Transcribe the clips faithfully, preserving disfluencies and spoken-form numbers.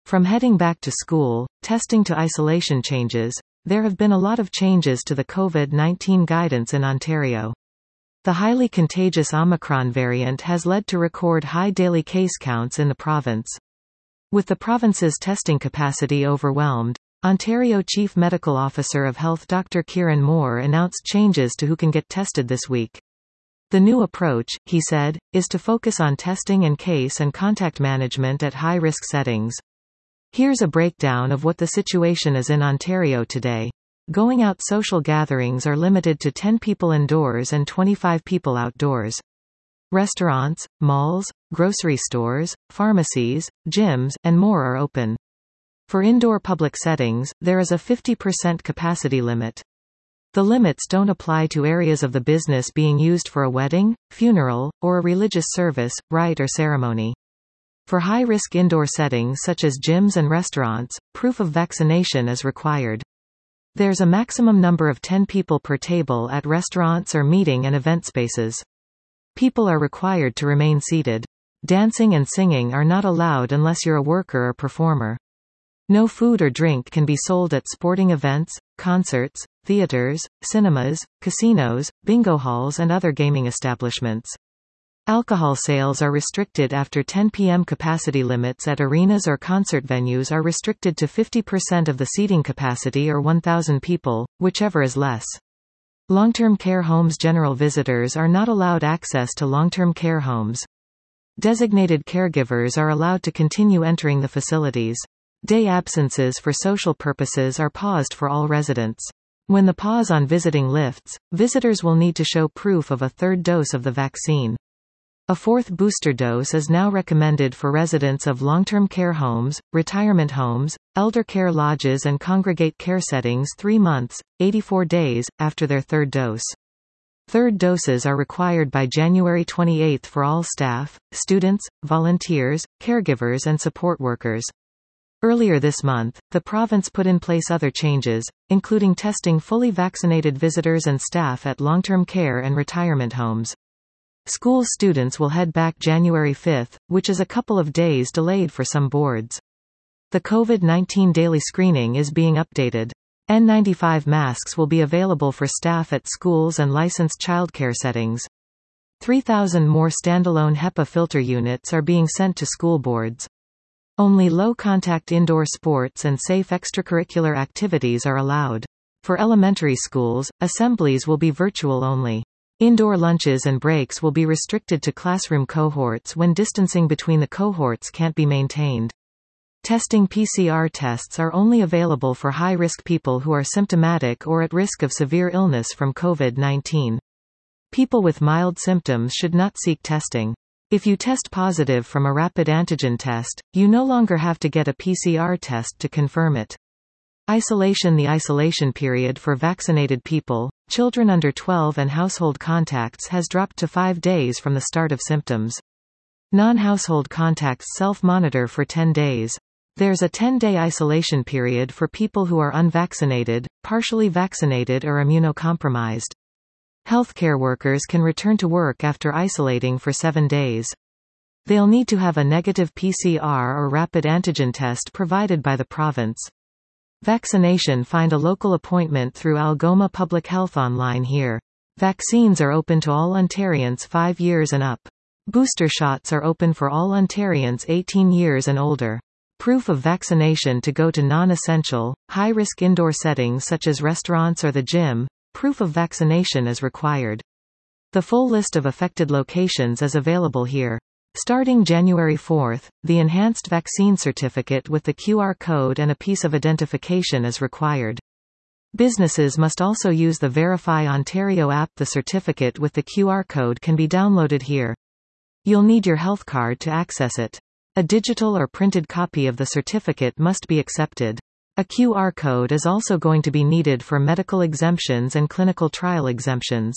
From heading back to school, testing to isolation changes, there have been a lot of changes to the COVID nineteen guidance in Ontario. The highly contagious Omicron variant has led to record high daily case counts in the province. With the province's testing capacity overwhelmed, Ontario Chief Medical Officer of Health Doctor Kieran Moore announced changes to who can get tested this week. The new approach, he said, is to focus on testing and case and contact management at high-risk settings. Here's a breakdown of what the situation is in Ontario today. Going out social gatherings are limited to ten people indoors and twenty-five people outdoors. Restaurants, malls, grocery stores, pharmacies, gyms, and more are open. For indoor public settings, there is a fifty percent capacity limit. The limits don't apply to areas of the business being used for a wedding, funeral, or a religious service, rite or ceremony. For high-risk indoor settings such as gyms and restaurants, proof of vaccination is required. There's a maximum number of ten people per table at restaurants or meeting and event spaces. People are required to remain seated. Dancing and singing are not allowed unless you're a worker or performer. No food or drink can be sold at sporting events, concerts, theaters, cinemas, casinos, bingo halls and other gaming establishments. Alcohol sales are restricted after ten p m Capacity limits at arenas or concert venues are restricted to fifty percent of the seating capacity or one thousand people, whichever is less. Long-term care homes general visitors are not allowed access to long-term care homes. Designated caregivers are allowed to continue entering the facilities. Day absences for social purposes are paused for all residents. When the pause on visiting lifts, visitors will need to show proof of a third dose of the vaccine. A fourth booster dose is now recommended for residents of long-term care homes, retirement homes, elder care lodges and congregate care settings three months, eighty-four days, after their third dose. Third doses are required by January twenty-eighth for all staff, students, volunteers, caregivers and support workers. Earlier this month, the province put in place other changes, including testing fully vaccinated visitors and staff at long-term care and retirement homes. School students will head back January fifth, which is a couple of days delayed for some boards. The COVID nineteen daily screening is being updated. N ninety-five masks will be available for staff at schools and licensed childcare settings. three thousand more standalone HEPA filter units are being sent to school boards. Only low-contact indoor sports and safe extracurricular activities are allowed. For elementary schools, assemblies will be virtual only. Indoor lunches and breaks will be restricted to classroom cohorts when distancing between the cohorts can't be maintained. Testing P C R tests are only available for high-risk people who are symptomatic or at risk of severe illness from COVID nineteen. People with mild symptoms should not seek testing. If you test positive from a rapid antigen test, you no longer have to get a P C R test to confirm it. Isolation. The isolation period for vaccinated people, children under twelve and household contacts has dropped to five days from the start of symptoms. Non-household contacts self-monitor for ten days. There's a ten-day isolation period for people who are unvaccinated, partially vaccinated or immunocompromised. Healthcare workers can return to work after isolating for seven days. They'll need to have a negative P C R or rapid antigen test provided by the province. Vaccination. Find a local appointment through Algoma Public Health online here. Vaccines are open to all Ontarians five years and up. Booster shots are open for all Ontarians eighteen years and older. Proof of vaccination to go to non-essential, high-risk indoor settings such as restaurants or the gym. Proof of vaccination is required. The full list of affected locations is available here. Starting January fourth, the enhanced vaccine certificate with the Q R code and a piece of identification is required. Businesses must also use the Verify Ontario app. The certificate with the Q R code can be downloaded here. You'll need your health card to access it. A digital or printed copy of the certificate must be accepted. A Q R code is also going to be needed for medical exemptions and clinical trial exemptions.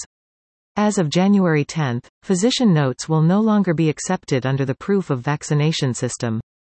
As of January tenth, physician notes will no longer be accepted under the proof of vaccination system.